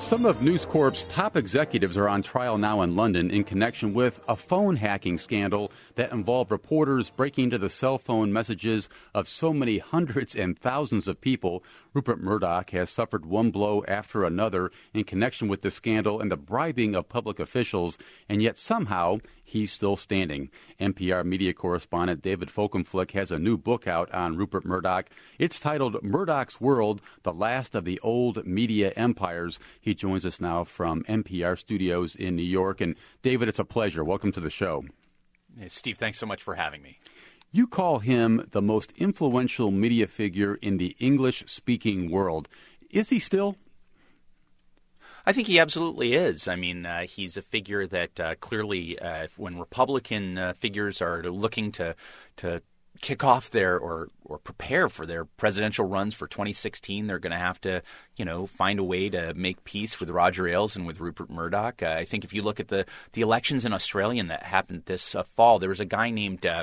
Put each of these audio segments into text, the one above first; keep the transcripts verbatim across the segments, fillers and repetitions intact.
Some of News Corp's top executives are on trial now in London in connection with a phone hacking scandal that involved reporters breaking into the cell phone messages of so many hundreds and thousands of people. Rupert Murdoch has suffered one blow after another in connection with the scandal and the bribing of public officials, and yet somehow he's still standing. N P R media correspondent David Folkenflik has a new book out on Rupert Murdoch. It's titled Murdoch's World, The Last of the Old Media Empires. He joins us now from N P R studios in New York. And David, it's a pleasure. Welcome to the show. Hey, Steve, thanks so much for having me. You call him the most influential media figure in the English-speaking world. Is he still? I think he absolutely is. I mean, uh, he's a figure that uh, clearly, uh, when Republican uh, figures are looking to to kick off their or or prepare for their presidential runs for twenty sixteen, they're going to have to, you know, find a way to make peace with Roger Ailes and with Rupert Murdoch. Uh, I think if you look at the the elections in Australia that happened this uh, fall, there was a guy named Uh,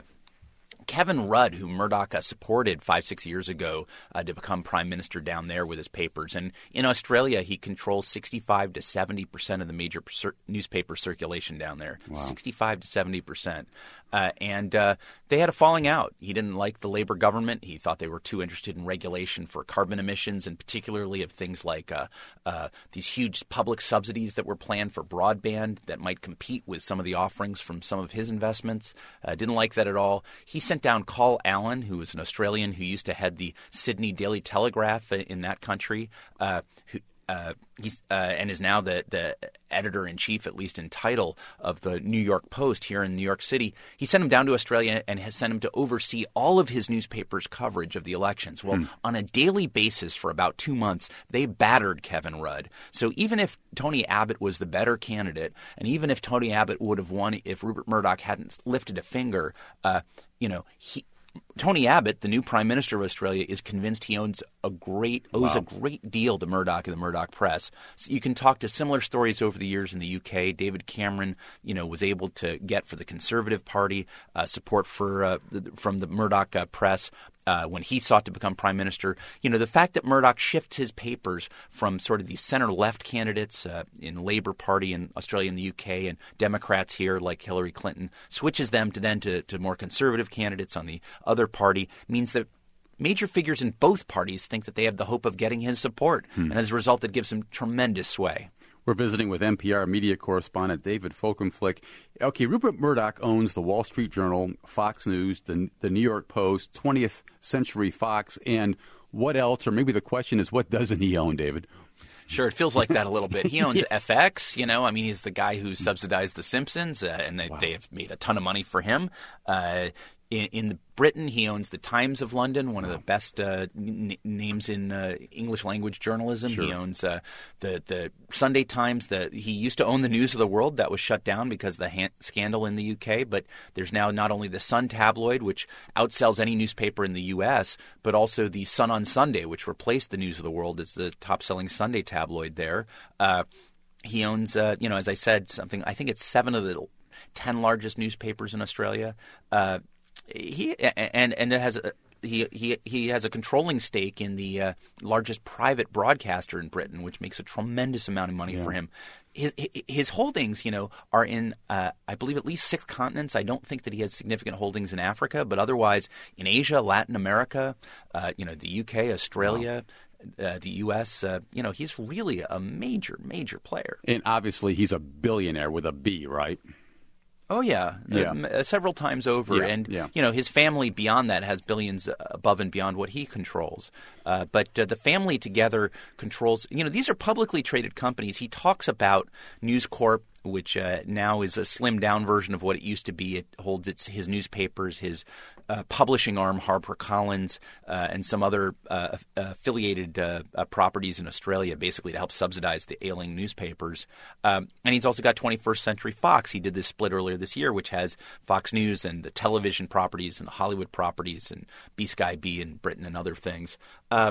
Kevin Rudd, who Murdoch uh, supported five, six years ago uh, to become prime minister down there with his papers. And in Australia, he controls sixty-five to seventy percent of the major cir- newspaper circulation down there. Wow. sixty-five to seventy percent. Uh, and uh, they had a falling out. He didn't like the Labor government. He thought they were too interested in regulation for carbon emissions, and particularly of things like uh, uh, these huge public subsidies that were planned for broadband that might compete with some of the offerings from some of his investments. Uh, didn't like that at all. He sent down Carl Allen, who was an Australian who used to head the Sydney Daily Telegraph in that country, uh, who uh, he's uh, and is now the the editor-in-chief, at least in title, of the New York Post here in New York City. He sent him down to Australia and has sent him to oversee all of his newspapers' coverage of the elections. Well, hmm. on a daily basis for about two months, they battered Kevin Rudd. So even if Tony Abbott was the better candidate, and even if Tony Abbott would have won if Rupert Murdoch hadn't lifted a finger, uh, you know, he Tony Abbott, the new Prime Minister of Australia, is convinced he owns a great owes wow. a great deal to Murdoch and the Murdoch Press. So you can talk to similar stories over the years in the U K. David Cameron, you know, was able to get for the Conservative Party uh, support for uh, from the Murdoch uh, Press. Uh, when he sought to become prime minister. You know, the fact that Murdoch shifts his papers from sort of these center-left candidates uh, in Labour Party in Australia and the U K and Democrats here like Hillary Clinton, switches them to then to, to more conservative candidates on the other party, means that major figures in both parties think that they have the hope of getting his support. Hmm. And as a result, that gives him tremendous sway. We're visiting with N P R media correspondent David Folkenflik. Okay, Rupert Murdoch owns the Wall Street Journal, Fox News, the, the New York Post, twentieth Century Fox, and what else? Or maybe the question is, what doesn't he own, David? Sure, it feels like that a little bit. He owns yes. F X, you know. I mean, he's the guy who subsidized The Simpsons, uh, and they, wow. they have made a ton of money for him. Uh, in, in Britain, he owns the Times of London, one wow. of the best uh, n- names in uh, English language journalism. Sure. He owns uh, the the Sunday Times. The, he used to own the News of the World. That was shut down because of the ha- scandal in the U K. But there's now not only the Sun tabloid, which outsells any newspaper in the U S, but also the Sun on Sunday, which replaced the News of the World as the top-selling Sunday tabloid there. Uh, he owns, uh, you know, as I said, something. I think it's seven of the ten largest newspapers in Australia. Uh, He and and it has a, he he he has a controlling stake in the uh, largest private broadcaster in Britain, which makes a tremendous amount of money yeah. for him. His his holdings, you know, are in uh, I believe at least six continents. I don't think that he has significant holdings in Africa, but otherwise in Asia, Latin America, uh, you know, the U K, Australia. Wow. Uh, the U S, uh, you know, he's really a major, major player. And obviously he's a billionaire with a B, right? Oh, yeah, yeah. Uh, several times over. Yeah, and, yeah. you know, his family beyond that has billions above and beyond what he controls. Uh, but uh, the family together controls, you know, these are publicly traded companies. He talks about News Corp, which uh, now is a slimmed-down version of what it used to be. It holds its his newspapers, his uh, publishing arm, HarperCollins, uh, and some other uh, affiliated uh, uh, properties in Australia, basically to help subsidize the ailing newspapers. Um, and he's also got twenty-first Century Fox. He did this split earlier this year, which has Fox News and the television properties and the Hollywood properties and B-Sky B in Britain and other things. Uh,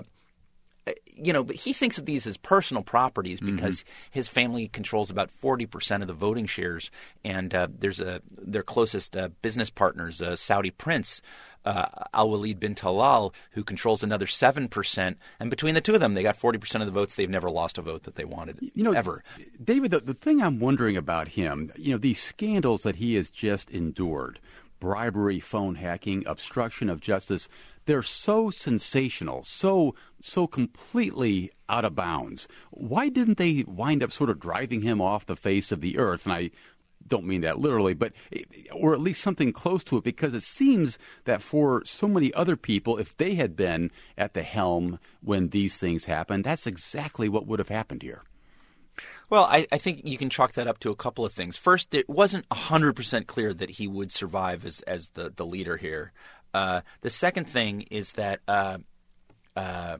You know, but he thinks of these as personal properties because mm-hmm. his family controls about forty percent of the voting shares, and uh, there's a their closest uh, business partners, uh, Saudi prince, uh, Al-Walid bin Talal, who controls another seven percent. And between the two of them, they got forty percent of the votes. They've never lost a vote that they wanted, you know, ever. David, the, the thing I'm wondering about him, you know, these scandals that he has just endured, bribery, phone hacking, obstruction of justice, they're so sensational, so so completely out of bounds. Why didn't they wind up sort of driving him off the face of the earth? And I don't mean that literally, but or at least something close to it, because it seems that for so many other people, if they had been at the helm when these things happened, that's exactly what would have happened here. Well, I, I think you can chalk that up to a couple of things. First, it wasn't one hundred percent clear that he would survive as, as the, the leader here. Uh, the second thing is that, uh, uh,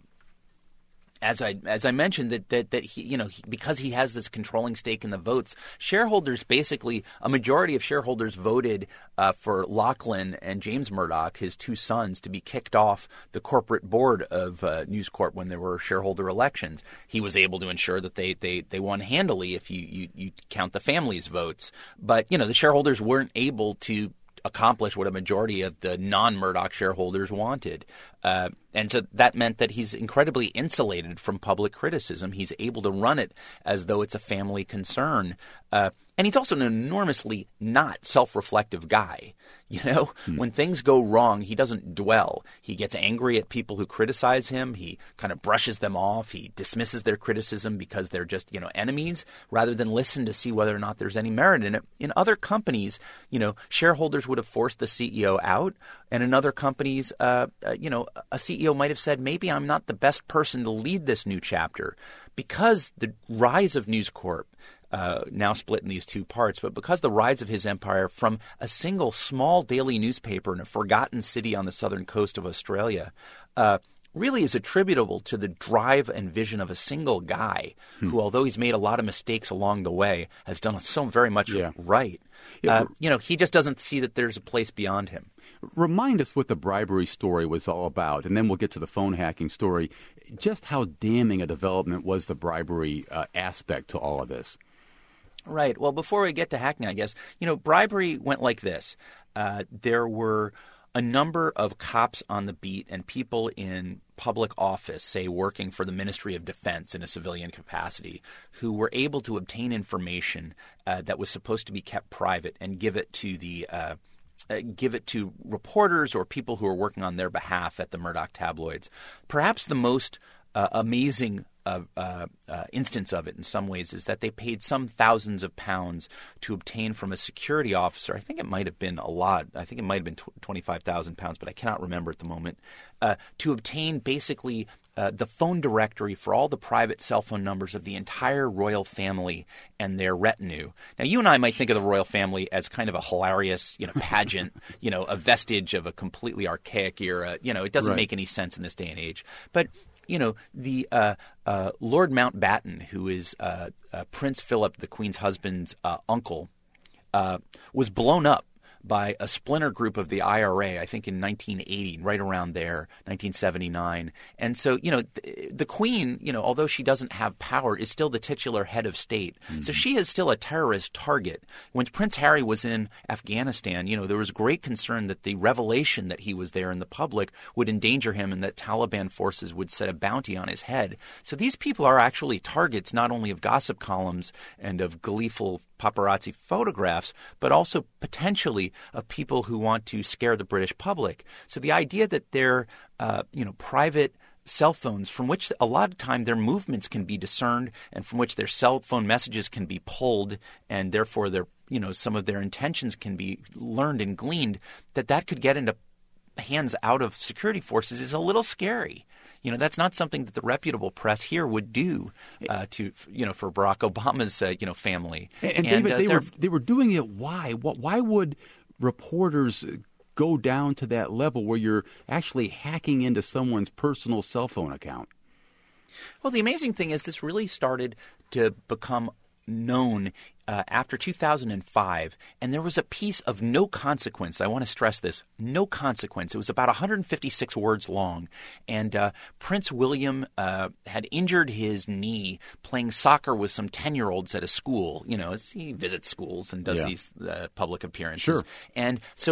as I as I mentioned, that that that he you know he, because he has this controlling stake in the votes, shareholders basically a majority of shareholders voted uh, for Lachlan and James Murdoch, his two sons, to be kicked off the corporate board of uh, News Corp when there were shareholder elections. He was able to ensure that they they, they won handily if you, you you count the family's votes, but you know the shareholders weren't able to accomplish what a majority of the non-Murdoch shareholders wanted. Uh, and so that meant that he's incredibly insulated from public criticism. He's able to run it as though it's a family concern. Uh, and he's also an enormously not self-reflective guy. You know, hmm. when things go wrong, he doesn't dwell. He gets angry at people who criticize him. He kind of brushes them off. He dismisses their criticism because they're just, you know, enemies, rather than listen to see whether or not there's any merit in it. In other companies, you know, shareholders would have forced the C E O out. And in other companies, uh, uh, you know, a C E O might have said, maybe I'm not the best person to lead this new chapter. Because the rise of News Corp, uh, now split in these two parts, but because the rise of his empire from a single small daily newspaper in a forgotten city on the southern coast of Australia uh, really is attributable to the drive and vision of a single guy hmm. who, although he's made a lot of mistakes along the way, has done so very much yeah. right. Yeah. Uh, you know, he just doesn't see that there's a place beyond him. Remind us what the bribery story was all about, and then we'll get to the phone hacking story. Just how damning a development was the bribery uh, aspect to all of this? Right. Well, before we get to hacking, I guess, you know, bribery went like this. Uh, there were a number of cops on the beat and people in public office, say working for the Ministry of Defense in a civilian capacity, who were able to obtain information uh, that was supposed to be kept private and give it to the uh, uh, give it to reporters or people who are working on their behalf at the Murdoch tabloids. Perhaps the most uh, amazing Uh, uh, uh, instance of it in some ways is that they paid some thousands of pounds to obtain from a security officer. I think it might have been a lot. I think it might have been tw- twenty-five thousand pounds, but I cannot remember at the moment, uh, to obtain basically uh, the phone directory for all the private cell phone numbers of the entire royal family and their retinue. Now, you and I might think of the royal family as kind of a hilarious, you know, pageant, you know, a vestige of a completely archaic era. You know, it doesn't right. make any sense in this day and age. But You know, the uh, uh, Lord Mountbatten, who is uh, uh, Prince Philip, the Queen's husband's uh, uncle, uh, was blown up by a splinter group of the I R A, I think in nineteen eighty, right around there, nineteen seventy-nine. And so, you know, th- the Queen, you know, although she doesn't have power, is still the titular head of state. Mm-hmm. So she is still a terrorist target. When Prince Harry was in Afghanistan, you know, there was great concern that the revelation that he was there in the public would endanger him and that Taliban forces would set a bounty on his head. So these people are actually targets not only of gossip columns and of gleeful paparazzi photographs, but also potentially of people who want to scare the British public. So the idea that they're, uh, you know, private cell phones from which a lot of time their movements can be discerned and from which their cell phone messages can be pulled and therefore their, you know, some of their intentions can be learned and gleaned, that that could get into hands out of security forces is a little scary. You know, that's not something that the reputable press here would do uh, to, you know, for Barack Obama's, uh, you know, family. And, and, and David, uh, they were they were doing it. Why? Why would reporters go down to that level where you're actually hacking into someone's personal cell phone account? Well, the amazing thing is this really started to become known uh, after two thousand five, and there was a piece of no consequence. I want to stress this, no consequence. It was about one hundred fifty-six words long, and uh, Prince William uh, had injured his knee playing soccer with some ten-year-olds at a school. You know, he visits schools and does yeah. these uh, public appearances. Sure. And so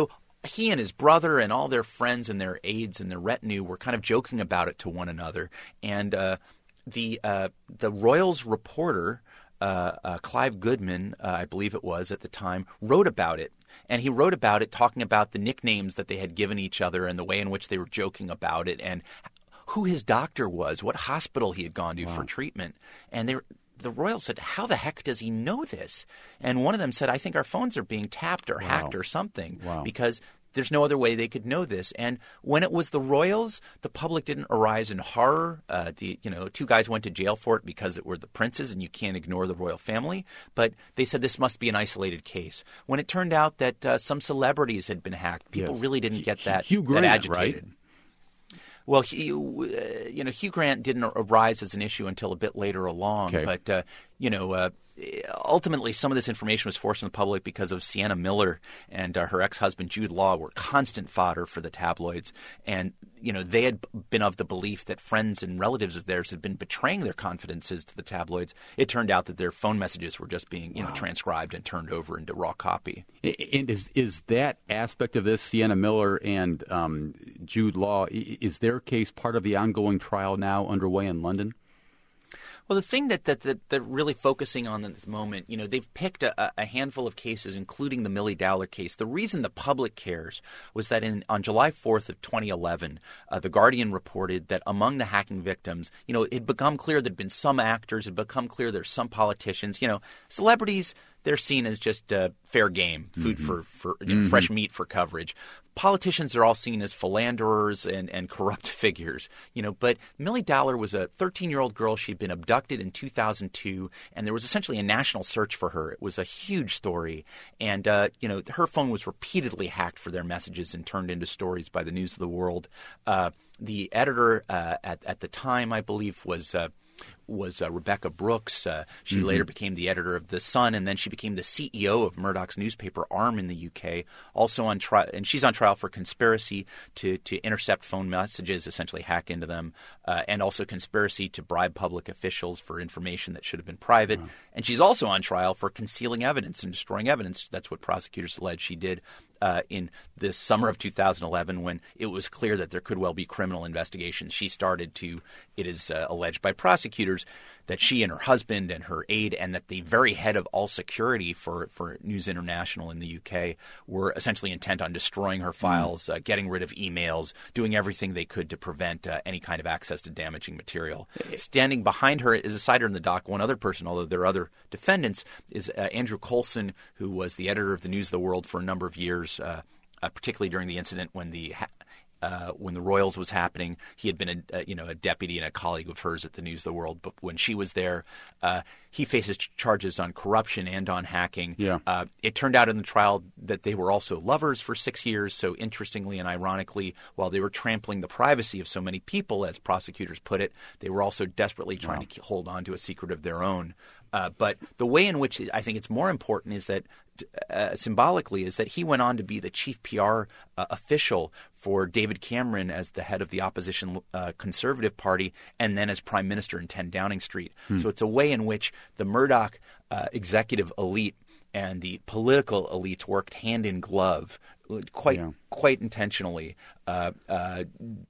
he and his brother and all their friends and their aides and their retinue were kind of joking about it to one another. And uh, the uh, the Royals reporter, uh, uh, Clive Goodman, uh, I believe it was at the time, wrote about it. And he wrote about it talking about the nicknames that they had given each other and the way in which they were joking about it and who his doctor was, what hospital he had gone to wow. for treatment. And they were, the Royals said, how the heck does he know this? And one of them said, I think our phones are being tapped or wow. hacked or something wow. because there's no other way they could know this. And when it was the Royals, the public didn't arise in horror. Uh, the you know two guys went to jail for it because it were the princes, and you can't ignore the royal family. But they said this must be an isolated case. When it turned out that uh, some celebrities had been hacked, people yes. really didn't get that, Hugh Grant, that agitated. Right? Well, he, uh, you know, Hugh Grant didn't arise as an issue until a bit later along. Okay. But, uh, you know, uh, ultimately some of this information was forced on the public because of Sienna Miller and uh, her ex-husband Jude Law were constant fodder for the tabloids. And, you know, they had been of the belief that friends and relatives of theirs had been betraying their confidences to the tabloids. It turned out that their phone messages were just being, you wow. know, transcribed and turned over into raw copy. And is is that aspect of this, Sienna Miller and um, Jude Law, is their case part of the ongoing trial now underway in London? Well, the thing that, that, that they're really focusing on at this moment, you know, they've picked a, a handful of cases, including the Millie Dowler case. The reason the public cares was that in, on July fourth of twenty eleven, uh, The Guardian reported that among the hacking victims, you know, it had become clear there had been some actors, it had become clear there's some politicians, you know, celebrities, they're seen as just uh, fair game, food mm-hmm. for, for you know, mm-hmm. fresh meat for coverage. Politicians are all seen as philanderers and, and corrupt figures, you know. But Millie Dowler was a thirteen-year-old girl. She'd been abducted in two thousand two, and there was essentially a national search for her. It was a huge story, and uh, you know, her phone was repeatedly hacked for their messages and turned into stories by the News of the World. Uh, the editor uh, at at the time, I believe, was. Uh, was uh, Rebecca Brooks. Uh, she mm-hmm. later became the editor of The Sun, and then she became the C E O of Murdoch's newspaper arm in the U K. Also on trial, and she's on trial for conspiracy to, to intercept phone messages, essentially hack into them, uh, and also conspiracy to bribe public officials for information that should have been private. Wow. And she's also on trial for concealing evidence and destroying evidence. That's what prosecutors allege she did. Uh, in this summer of two thousand eleven, when it was clear that there could well be criminal investigations, she started to, it is uh, alleged by prosecutors, that she and her husband and her aide and that the very head of all security for, for News International in the U K were essentially intent on destroying her files, mm. uh, getting rid of emails, doing everything they could to prevent uh, any kind of access to damaging material. Standing behind her is a cider in the dock. One other person, although there are other defendants, is uh, Andrew Coulson, who was the editor of the News of the World for a number of years, uh, uh, particularly during the incident when the ha- Uh, when the Royals was happening. He had been a, a you know a deputy and a colleague of hers at the News of the World. But when she was there, uh, he faces ch- charges on corruption and on hacking. Yeah. Uh, it turned out in the trial that they were also lovers for six years. So interestingly and ironically, while they were trampling the privacy of so many people, as prosecutors put it, they were also desperately trying wow. to hold on to a secret of their own. Uh, but the way in which I think it's more important is that uh, symbolically is that he went on to be the chief P R uh, official for David Cameron as the head of the opposition uh, Conservative Party and then as prime minister in ten Downing Street. Hmm. So it's a way in which the Murdoch uh, executive elite and the political elites worked hand in glove quite yeah. quite intentionally uh, uh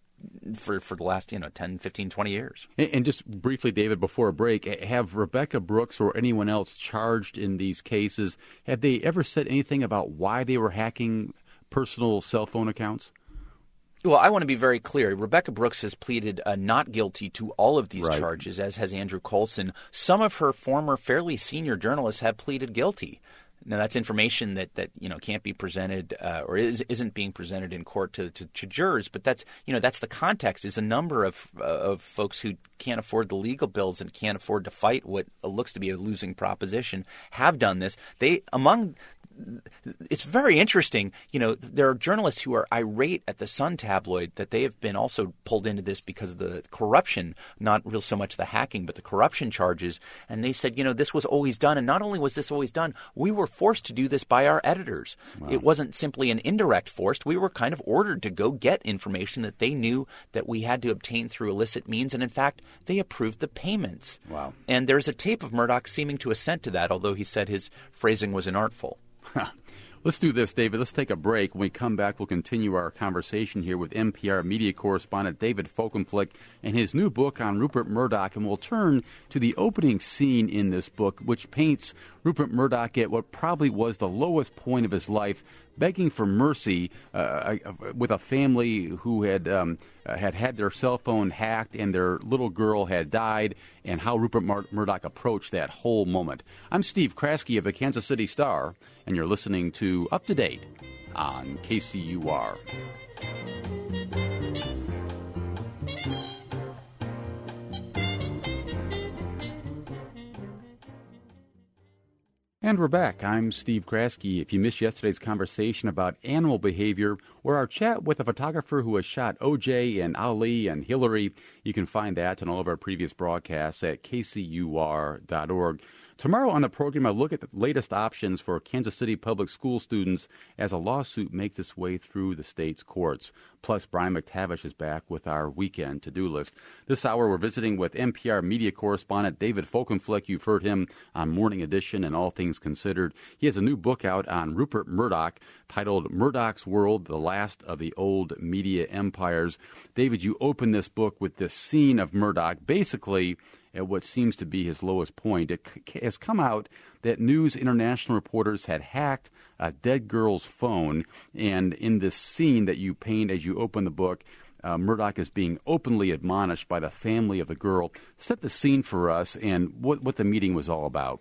For, for the last, you know, ten, fifteen, twenty years. And, and just briefly, David, before a break, have Rebecca Brooks or anyone else charged in these cases, have they ever said anything about why they were hacking personal cell phone accounts? Well, I want to be very clear. Rebecca Brooks has pleaded uh, not guilty to all of these right. charges, as has Andrew Coulson. Some of her former fairly senior journalists have pleaded guilty. Now, that's information that, that you know can't be presented uh, or is, isn't being presented in court to, to, to jurors. But that's you know that's the context. Is a number of uh, of folks who can't afford the legal bills and can't afford to fight what looks to be a losing proposition have done this. They among. It's very interesting. You know, there are journalists who are irate at the Sun tabloid that they have been also pulled into this because of the corruption, not real so much the hacking, but the corruption charges. And they said, you know, this was always done. And not only was this always done, we were forced to do this by our editors. Wow. It wasn't simply an indirect forced. We were kind of ordered to go get information that they knew that we had to obtain through illicit means. And in fact, they approved the payments. Wow. And there's a tape of Murdoch seeming to assent to that, although he said his phrasing was inartful. Let's do this, David. Let's take a break. When we come back, we'll continue our conversation here with N P R media correspondent David Folkenflik and his new book on Rupert Murdoch. And we'll turn to the opening scene in this book, which paints Rupert Murdoch at what probably was the lowest point of his life, begging for mercy uh, with a family who had um, uh, had had their cell phone hacked and their little girl had died, and how Rupert Mur- Murdoch approached that whole moment. I'm Steve Kraske of the Kansas City Star, and you're listening to Up to Date on K C U R. And we're back. I'm Steve Kraske. If you missed yesterday's conversation about animal behavior or our chat with a photographer who has shot O J and Ali and Hillary, you can find that and all of our previous broadcasts at K C U R dot org. Tomorrow on the program, I'll look at the latest options for Kansas City public school students as a lawsuit makes its way through the state's courts. Plus, Brian McTavish is back with our weekend to-do list. This hour, we're visiting with N P R media correspondent David Folkenflik. You've heard him on Morning Edition and All Things Considered. He has a new book out on Rupert Murdoch titled Murdoch's World, The Last of the Old Media Empires. David, you open this book with this scene of Murdoch basically at what seems to be his lowest point. It c- has come out that News International reporters had hacked a dead girl's phone, and in this scene that you paint as you open the book, uh, Murdoch is being openly admonished by the family of the girl. Set the scene for us and what, what the meeting was all about.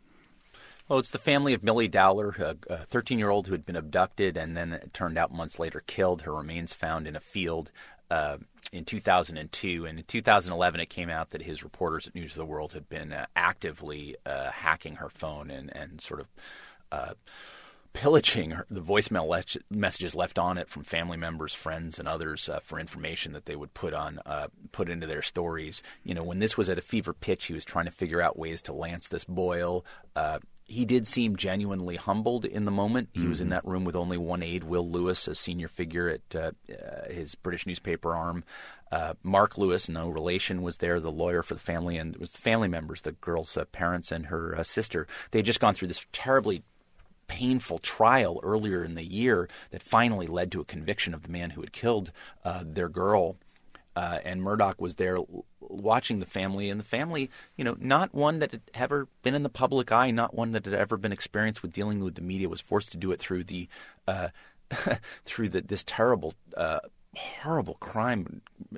Well, it's the family of Millie Dowler, a thirteen-year-old who had been abducted and then it turned out months later killed. Her remains found in a field uh, in two thousand two. And in two thousand eleven, it came out that his reporters at News of the World had been uh, actively uh, hacking her phone and, and sort of uh, pillaging her, the voicemail le- messages left on it from family members, friends, and others uh, for information that they would put on uh, put into their stories. You know, when this was at a fever pitch, he was trying to figure out ways to lance this boil. Uh, He did seem genuinely humbled in the moment. He mm-hmm. was in that room with only one aide, Will Lewis, a senior figure at uh, uh, his British newspaper arm. Uh, Mark Lewis, no relation, was there, the lawyer for the family, and it was the family members, the girl's uh, parents and her uh, sister. They had just gone through this terribly painful trial earlier in the year that finally led to a conviction of the man who had killed uh, their girl. Uh, and Murdoch was there watching the family, and the family, you know, not one that had ever been in the public eye, not one that had ever been experienced with dealing with the media, was forced to do it through the, uh, through the, this terrible, uh, horrible crime,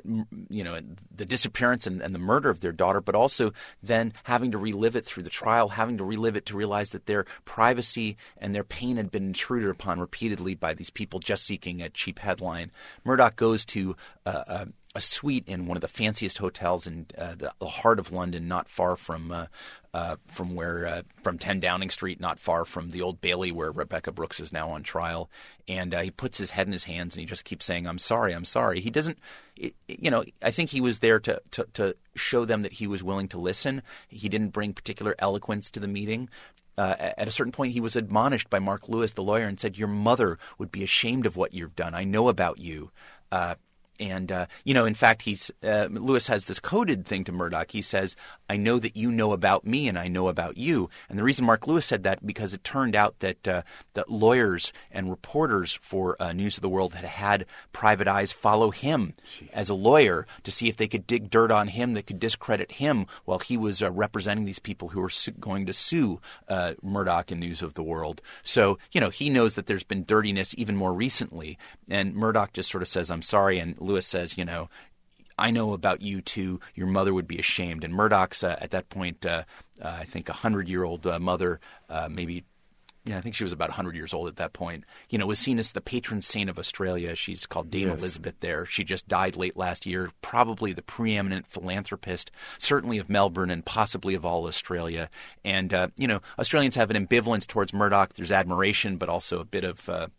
you know, the disappearance and, and the murder of their daughter, but also then having to relive it through the trial, having to relive it to realize that their privacy and their pain had been intruded upon repeatedly by these people just seeking a cheap headline. Murdoch goes to uh, a a suite in one of the fanciest hotels in uh, the, the heart of London, not far from uh, uh, from where uh, from ten Downing Street, not far from the Old Bailey where Rebecca Brooks is now on trial. And uh, he puts his head in his hands and he just keeps saying, "I'm sorry, I'm sorry." He doesn't, it, you know, I think he was there to, to to show them that he was willing to listen. He didn't bring particular eloquence to the meeting. Uh, at a certain point, he was admonished by Mark Lewis, the lawyer, and said, "Your mother would be ashamed of what you've done. I know about you." Uh, And, uh, you know, in fact, he's uh, Lewis has this coded thing to Murdoch. He says, "I know that you know about me and I know about you." And the reason Mark Lewis said that, because it turned out that uh, that lawyers and reporters for uh, News of the World had had private eyes follow him Jeez. as a lawyer to see if they could dig dirt on him that could discredit him while he was uh, representing these people who were su- going to sue uh, Murdoch and News of the World. So, you know, he knows that there's been dirtiness even more recently. And Murdoch just sort of says, "I'm sorry," and Lewis says, you know, "I know about you too. Your mother would be ashamed." And Murdoch's uh, at that point, uh, uh, I think, a hundred-year-old uh, mother, uh, maybe, yeah, I think she was about one hundred years old at that point, you know, was seen as the patron saint of Australia. She's called Dame yes. Elizabeth there. She just died late last year, probably the preeminent philanthropist, certainly of Melbourne and possibly of all Australia. And, uh, you know, Australians have an ambivalence towards Murdoch. There's admiration, but also a bit of uh,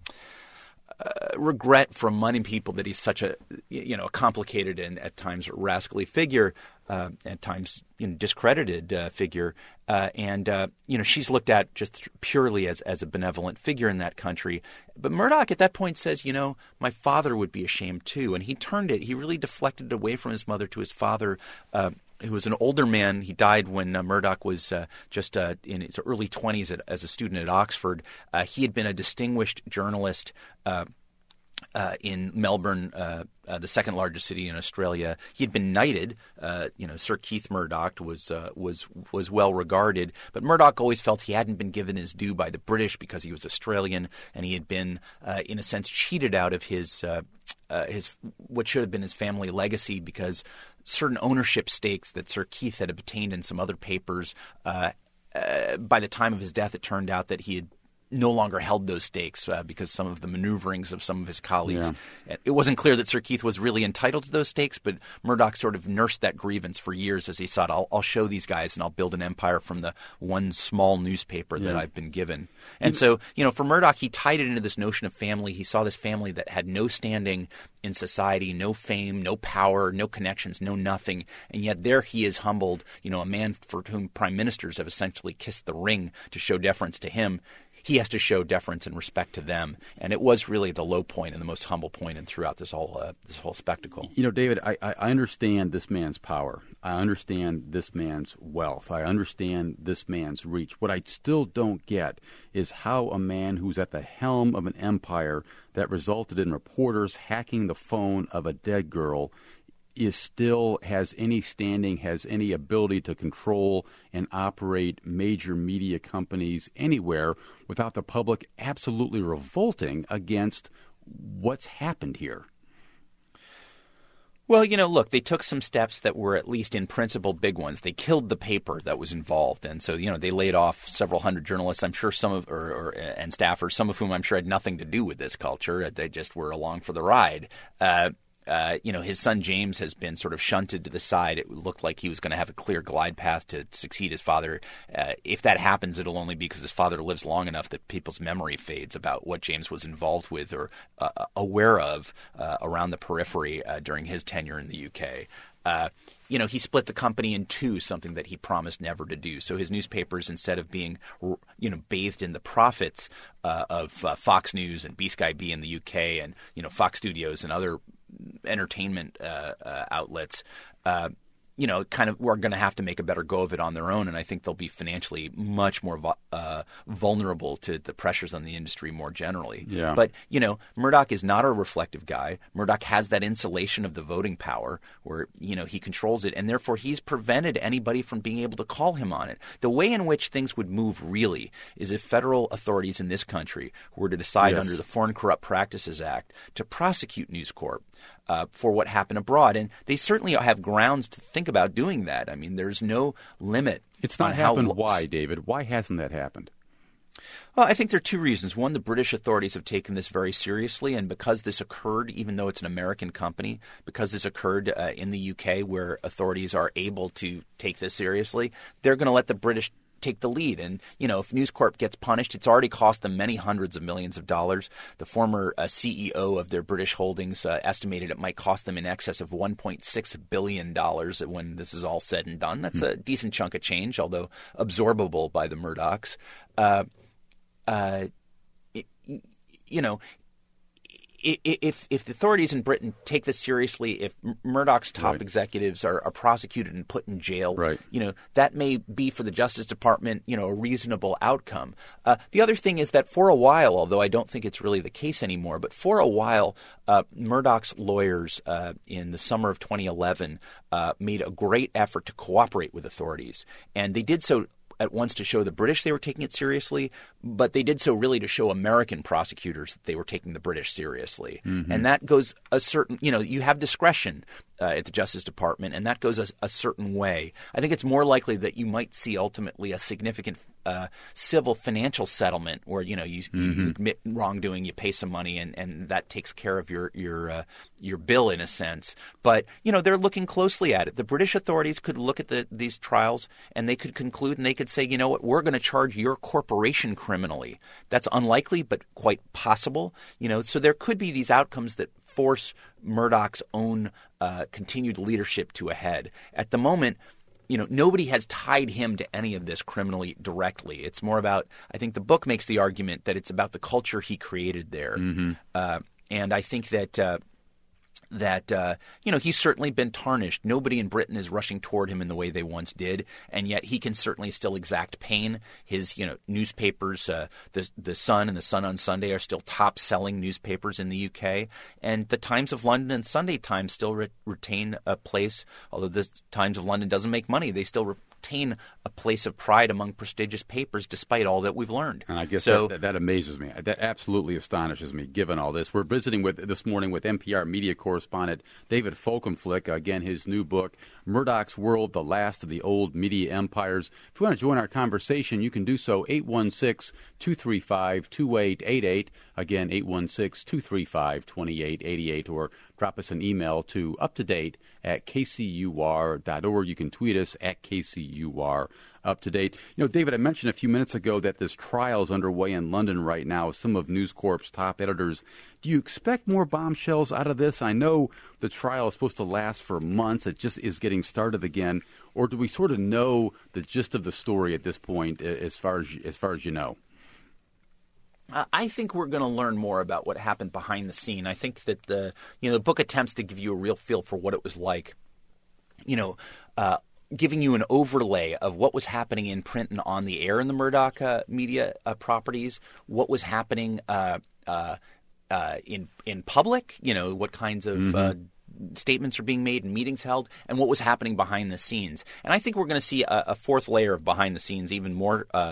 Uh, regret from money people that he's such a, you know, a complicated and at times rascally figure, uh, at times, you know, discredited uh, figure. Uh, and, uh, you know, she's looked at just purely as, as a benevolent figure in that country. But Murdoch at that point says, you know, my father would be ashamed too. And he turned it. He really deflected away from his mother to his father. Uh, who was an older man. He died when uh, Murdoch was uh, just uh, in his early twenties at, as a student at Oxford. Uh, he had been a distinguished journalist uh, uh, in Melbourne, uh, uh, the second largest city in Australia. He had been knighted. Uh, you know, Sir Keith Murdoch was uh, was was well regarded, but Murdoch always felt he hadn't been given his due by the British because he was Australian, and he had been, uh, in a sense, cheated out of his uh, uh, his what should have been his family legacy because certain ownership stakes that Sir Keith had obtained in some other papers. Uh, uh, by the time of his death, it turned out that he had no longer held those stakes uh, because some of the maneuverings of some of his colleagues. Yeah. It wasn't clear that Sir Keith was really entitled to those stakes, but Murdoch sort of nursed that grievance for years as he thought, I'll, I'll show these guys and I'll build an empire from the one small newspaper yeah. that I've been given. And so, you know, for Murdoch, he tied it into this notion of family. He saw this family that had no standing in society, no fame, no power, no connections, no nothing. And yet there he is humbled, you know, a man for whom prime ministers have essentially kissed the ring to show deference to him. He has to show deference and respect to them, and it was really the low point and the most humble point and throughout this whole uh, this whole spectacle. You know, David, I, I understand this man's power. I understand this man's wealth. I understand this man's reach. What I still don't get is how a man who's at the helm of an empire that resulted in reporters hacking the phone of a dead girl is still has any standing, has any ability to control and operate major media companies anywhere without the public absolutely revolting against what's happened here. Well, you know, look, they took some steps that were at least in principle big ones. They killed the paper that was involved. And so, you know, they laid off several hundred journalists, I'm sure some of or, or and staffers, some of whom I'm sure had nothing to do with this culture. They just were along for the ride. Uh Uh, you know, his son James has been sort of shunted to the side. It looked like he was going to have a clear glide path to succeed his father. Uh, if that happens, it'll only be because his father lives long enough that people's memory fades about what James was involved with or uh, aware of uh, around the periphery uh, during his tenure in the U K. Uh, you know, he split the company in two, something that he promised never to do. So his newspapers, instead of being, you know, bathed in the profits uh, of uh, Fox News and B Sky B in the U K and, you know, Fox Studios and other entertainment uh, uh, outlets, uh, you know, kind of we're going to have to make a better go of it on their own. And I think they'll be financially much more uh, vulnerable to the pressures on the industry more generally. Yeah. But, you know, Murdoch is not a reflective guy. Murdoch has that insulation of the voting power where, you know, he controls it. And therefore, he's prevented anybody from being able to call him on it. The way in which things would move really is if federal authorities in this country were to decide yes. under the Foreign Corrupt Practices Act to prosecute News Corp Uh, for what happened abroad. And they certainly have grounds to think about doing that. I mean, there's no limit. It's not happened. How, why, David? Why hasn't that happened? Well, I think there are two reasons. One, the British authorities have taken this very seriously, and because this occurred, even though it's an American company, because this occurred uh, in the U K where authorities are able to take this seriously, they're going to let the British take the lead. And, you know, if News Corp gets punished, it's already cost them many hundreds of millions of dollars. The former uh, C E O of their British holdings uh, estimated it might cost them in excess of one point six billion dollars when this is all said and done. That's a decent chunk of change, although absorbable by the Murdochs. Uh, uh, it, you know, If if the authorities in Britain take this seriously, if Murdoch's top right. executives are, are prosecuted and put in jail, right. you know, that may be for the Justice Department, you know, a reasonable outcome. Uh, the other thing is that for a while, although I don't think it's really the case anymore, but for a while, uh, Murdoch's lawyers uh, in the summer of twenty eleven uh, made a great effort to cooperate with authorities, and they did so at once to show the British they were taking it seriously, but they did so really to show American prosecutors that they were taking the British seriously. Mm-hmm. And that goes a certain, you know, you have discretion uh, at the Justice Department, and that goes a, a certain way. I think it's more likely that you might see ultimately a significant uh, civil financial settlement where, you know, you, mm-hmm. you admit wrongdoing, you pay some money, and, and that takes care of your your uh, your bill in a sense. But, you know, they're looking closely at it. The British authorities could look at the, these trials and they could conclude and they could say, you know what, we're going to charge your corporation criminally. That's unlikely, but quite possible. You know, so there could be these outcomes that force Murdoch's own uh, continued leadership to a head. At the moment, you know, nobody has tied him to any of this criminally directly. It's more about, I think the book makes the argument that it's about the culture he created there. Mm-hmm. Uh, and I think that, uh, that, uh, you know, he's certainly been tarnished. Nobody in Britain is rushing toward him in the way they once did, and yet he can certainly still exact pain. His, you know, newspapers, uh, the the Sun and the Sun on Sunday are still top-selling newspapers in the U K, and the Times of London and Sunday Times still re- retain a place. Although the Times of London doesn't make money, they still re- retain a place of pride among prestigious papers despite all that we've learned. And I guess so, that, that amazes me. That absolutely astonishes me, given all this. We're visiting with this morning with N P R media correspondent David Folkenflik. Again, his new book, Murdoch's World, The Last of the Old Media Empires. If you want to join our conversation, you can do so, eight one six, two three five, two eight eight eight. Again, eight one six, two three five, two eight eight eight, or drop us an email to uptodate at k c u r dot org. You can tweet us at K C U R up to date. You know, David, I mentioned a few minutes ago that this trial is underway in London right now with some of News Corp's top editors. Do you expect more bombshells out of this? I know the trial is supposed to last for months. It just is getting started again. Or do we sort of know the gist of the story at this point, as far as as far as you know? Uh, I think we're going to learn more about what happened behind the scene. I think that the you know the book attempts to give you a real feel for what it was like. You know, uh, giving you an overlay of what was happening in print and on the air in the Murdoch uh, media uh, properties, what was happening uh, uh, uh, in in public. You know, what kinds of mm-hmm. uh, statements are being made and meetings held, and what was happening behind the scenes. And I think we're going to see a, a fourth layer of behind the scenes, even more uh,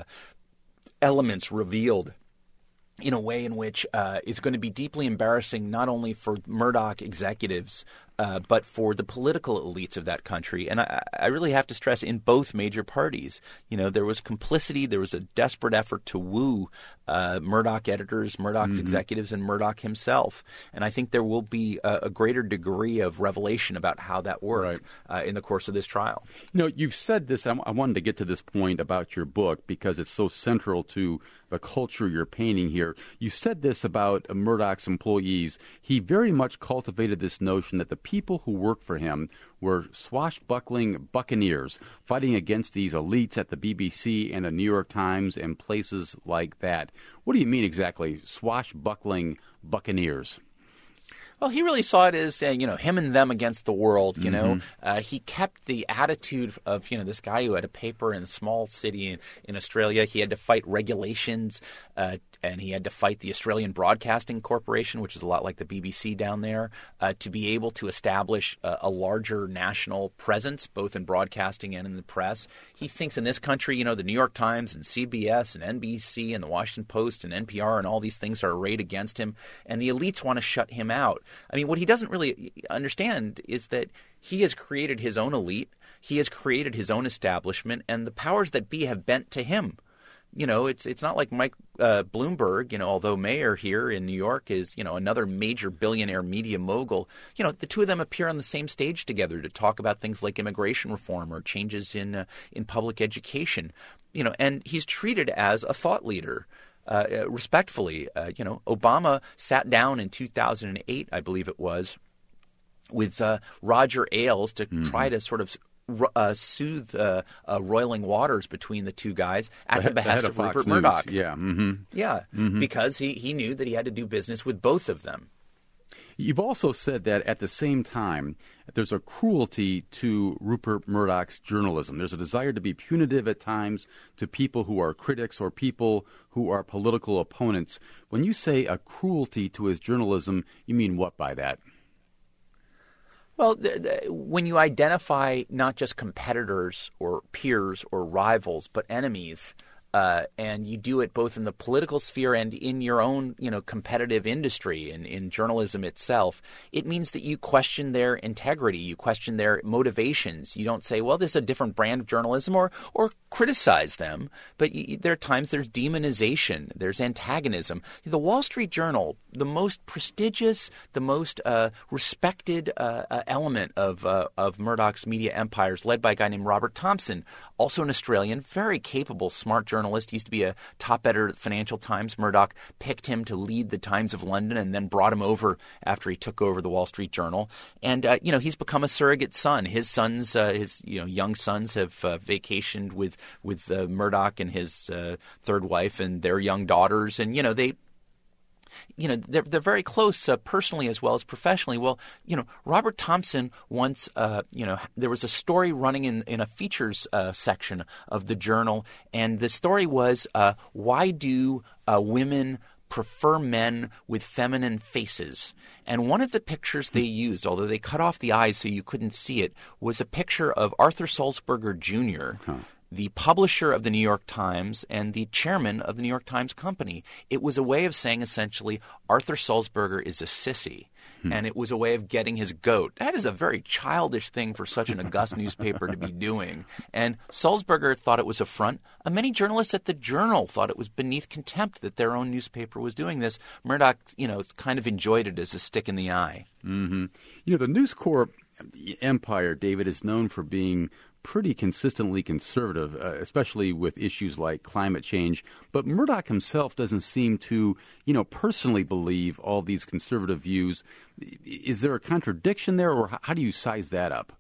elements revealed in a way in which uh, is going to be deeply embarrassing not only for Murdoch executives uh, but for the political elites of that country. And I, I really have to stress, in both major parties, you know, there was complicity. There was a desperate effort to woo uh, Murdoch editors, Murdoch's mm-hmm. executives, and Murdoch himself. And I think there will be a, a greater degree of revelation about how that worked right. uh, in the course of this trial. You know, you've said this. I, I wanted to get to this point about your book because it's so central to the culture you're painting here. You said this about Murdoch's employees. He very much cultivated this notion that the people who work for him were swashbuckling buccaneers fighting against these elites at the B B C and the New York Times and places like that. What do you mean exactly, swashbuckling buccaneers? Well, he really saw it as, uh, you know, him and them against the world, you mm-hmm. know. Uh, he kept the attitude of, you know, this guy who had a paper in a small city in, in Australia. He had to fight regulations, uh, and he had to fight the Australian Broadcasting Corporation, which is a lot like the B B C down there, uh, to be able to establish a, a larger national presence, both in broadcasting and in the press. He thinks in this country, you know, the New York Times and C B S and N B C and the Washington Post and N P R and all these things are arrayed against him, and the elites want to shut him out. I mean, what he doesn't really understand is that he has created his own elite, he has created his own establishment, and the powers that be have bent to him. You know, it's it's not like Mike uh, Bloomberg, you know, although mayor here in New York is, you know, another major billionaire media mogul. You know, the two of them appear on the same stage together to talk about things like immigration reform or changes in uh, in public education. You know, and he's treated as a thought leader. Uh, respectfully, uh, you know, Obama sat down in two thousand eight, I believe it was, with uh, Roger Ailes to mm-hmm. try to sort of uh, soothe uh, uh, roiling waters between the two guys at the, the behest the of, of Rupert News. Murdoch. Yeah, mm-hmm. yeah, mm-hmm. because he, he knew that he had to do business with both of them. You've also said that at the same time, there's a cruelty to Rupert Murdoch's journalism. There's a desire to be punitive at times to people who are critics or people who are political opponents. When you say a cruelty to his journalism, you mean what by that? Well, the, the, when you identify not just competitors or peers or rivals, but enemies, Uh, and you do it both in the political sphere and in your own, you know, competitive industry and in journalism itself, it means that you question their integrity, you question their motivations. You don't say, well, this is a different brand of journalism, or or criticize them. But you, there are times there's demonization, there's antagonism. The Wall Street Journal, the most prestigious, the most uh, respected uh, uh, element of uh, of Murdoch's media empires, led by a guy named Robert Thompson, also an Australian, very capable, smart journalist. Journalist, used to be a top editor at the Financial Times. Murdoch picked him to lead the Times of London and then brought him over after he took over the Wall Street Journal. And, uh, you know, he's become a surrogate son. His sons, uh, his, you know, young sons have uh, vacationed with, with uh, Murdoch and his uh, third wife and their young daughters. And, you know, they you know, they're, they're very close uh, personally as well as professionally. Well, you know, Robert Thompson once, uh, you know, there was a story running in, in a features uh, section of the Journal, and the story was, uh, why do uh, women prefer men with feminine faces? And one of the pictures they used, although they cut off the eyes so you couldn't see it, was a picture of Arthur Sulzberger Junior, huh. the publisher of the New York Times and the chairman of the New York Times Company. It was a way of saying essentially Arthur Sulzberger is a sissy. Hmm. And it was a way of getting his goat. That is a very childish thing for such an august newspaper to be doing. And Sulzberger thought it was a front. Uh, many journalists at the Journal thought it was beneath contempt that their own newspaper was doing this. Murdoch, you know, kind of enjoyed it as a stick in the eye. Mm-hmm. You know, the News Corp empire, David, is known for being pretty consistently conservative, uh, especially with issues like climate change. But Murdoch himself doesn't seem to, you know, personally believe all these conservative views. Is there a contradiction there, or how do you size that up?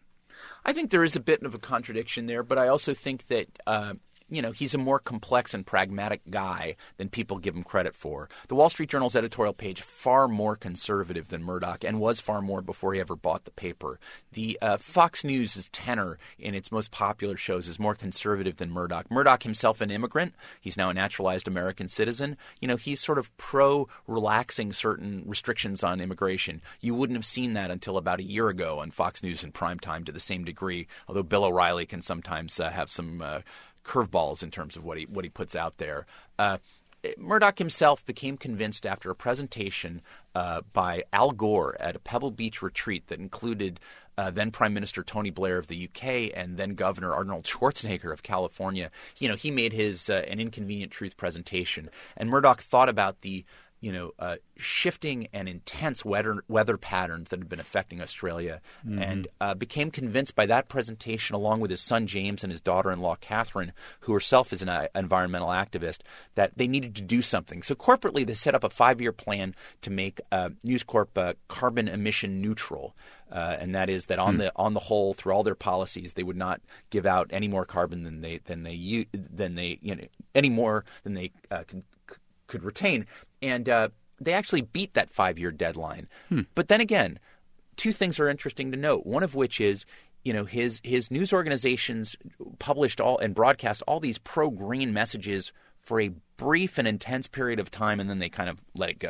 I think there is a bit of a contradiction there, but I also think that uh, you know, he's a more complex and pragmatic guy than people give him credit for. The Wall Street Journal's editorial page, far more conservative than Murdoch, and was far more before he ever bought the paper. The uh, Fox News' tenor in its most popular shows is more conservative than Murdoch. Murdoch himself an immigrant. He's now a naturalized American citizen. You know, he's sort of pro-relaxing certain restrictions on immigration. You wouldn't have seen that until about a year ago on Fox News in prime time to the same degree, although Bill O'Reilly can sometimes uh, have some uh, curveballs in terms of what he what he puts out there. Uh, Murdoch himself became convinced after a presentation uh, by Al Gore at a Pebble Beach retreat that included uh, then Prime Minister Tony Blair of the U K and then Governor Arnold Schwarzenegger of California. You know, he made his uh, An Inconvenient Truth presentation, and Murdoch thought about the you know, uh, shifting and intense weather weather patterns that have been affecting Australia, mm-hmm. and uh, became convinced by that presentation, along with his son James and his daughter-in-law Catherine, who herself is an uh, environmental activist, that they needed to do something. So corporately, they set up a five-year plan to make uh, News Corp uh, carbon emission neutral. Uh, and that is that on hmm. the on the whole, through all their policies, they would not give out any more carbon than they than they than they you know any more than they uh, can, could retain. And uh, they actually beat that five-year deadline. Hmm. But then again, two things are interesting to note. One of which is, you know, his his news organizations published all and broadcast all these pro-green messages for a brief and intense period of time, and then they kind of let it go.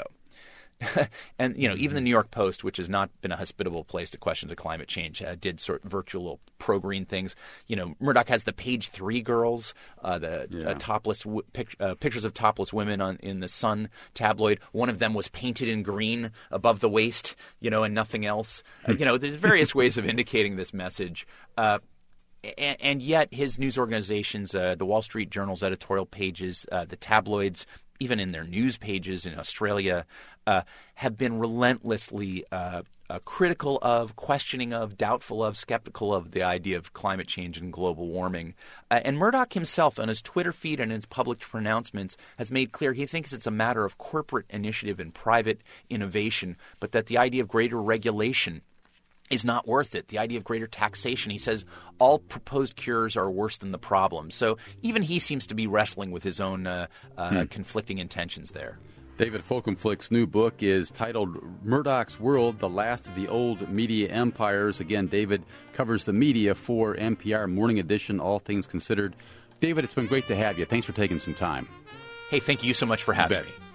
And, you know, even the New York Post, which has not been a hospitable place to questions of climate change, uh, did sort of virtual pro-green things. You know, Murdoch has the Page Three girls, uh, the yeah. uh, topless w- pic- uh, pictures of topless women on in the Sun tabloid. One of them was painted in green above the waist, you know, and nothing else. uh, you know, there's various ways of indicating this message. Uh, and, and yet his news organizations, uh, the Wall Street Journal's editorial pages, uh, the tabloids, even in their news pages in Australia, uh, have been relentlessly uh, uh, critical of, questioning of, doubtful of, skeptical of the idea of climate change and global warming. Uh, and Murdoch himself, on his Twitter feed and in his public pronouncements, has made clear he thinks it's a matter of corporate initiative and private innovation, but that the idea of greater regulation is not worth it. The idea of greater taxation, he says, all proposed cures are worse than the problem. So even he seems to be wrestling with his own uh, uh, hmm. conflicting intentions there. David Folkenflik's new book is titled Murdoch's World, The Last of the Old Media Empires. Again, David covers the media for N P R Morning Edition, All Things Considered. David, it's been great to have you. Thanks for taking some time. Hey, thank you so much for having me.